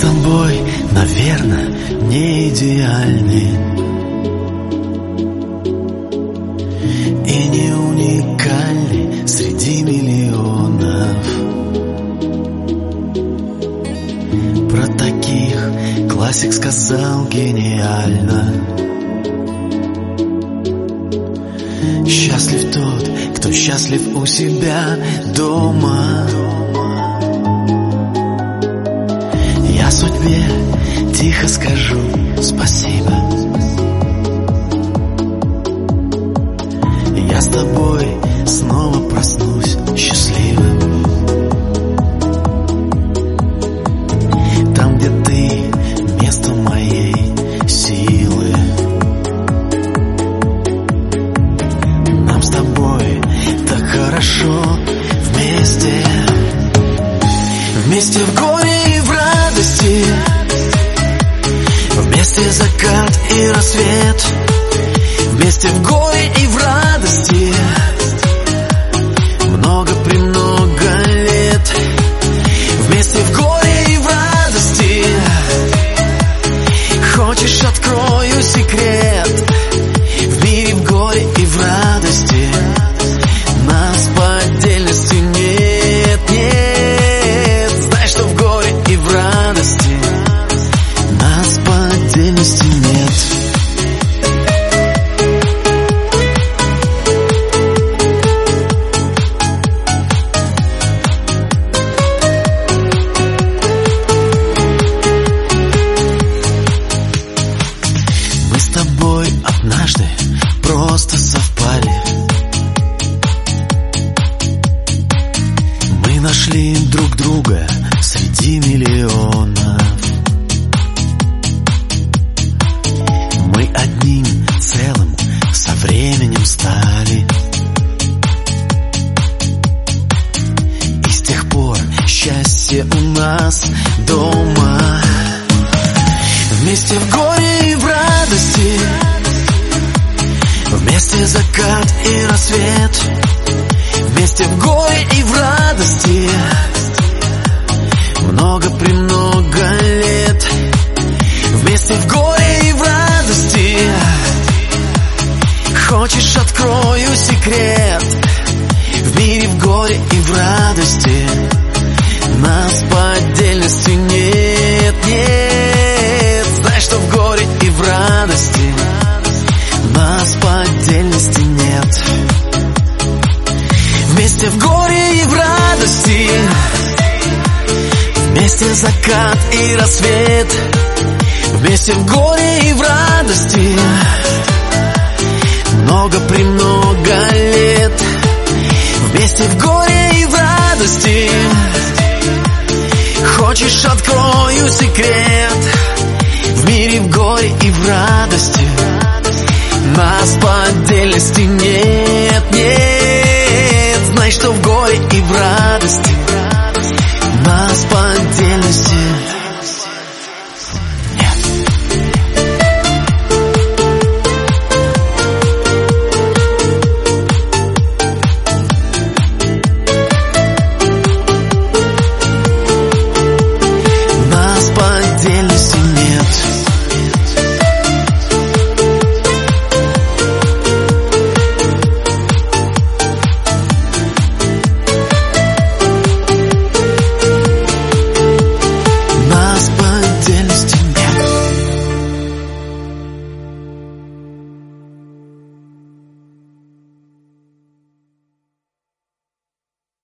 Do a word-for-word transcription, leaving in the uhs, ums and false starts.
тобой, наверное, не идеальны и не уникальны среди миллионов. Про таких классик сказал гениально: счастлив тот, кто счастлив у себя дома. Я судьбе тихо скажу спасибо. Я с тобой снова проснусь счастливым. Там, где ты, место моей силы. Нам с тобой так хорошо вместе. Вместе в горе и в радости, вместе закат и рассвет. Вместе в горе и в радости, много-премного лет. Вместе в горе и в радости, хочешь, открою секрет. В мире в горе и в радости нас по отдельности нет, нет. Знай, что в горе и в радости нас по отдельности нет. Мы с тобой однажды просто совпали. Мы нашли друг друга среди миллионов. Мы одним целым со временем стали. И с тех пор счастье у нас дома. Вместе в горе и в радости, вместе закат и рассвет. Вместе в горе и в радости, много-премного лет. Вместе в горе и в радости, хочешь, открою секрет. В мире в горе и в радости нас по отдельности нет, нет. Знай, что в горе и в радости нас по отдельности нет. Вместе в горе и в радости, вместе закат и рассвет. Вместе в горе и в радости, много-премного лет. Вместе в горе и в радости, хочешь, открою секрет. В мире в горе и в радости нас по отдельности нет, нет. Знай, что в горе и в радости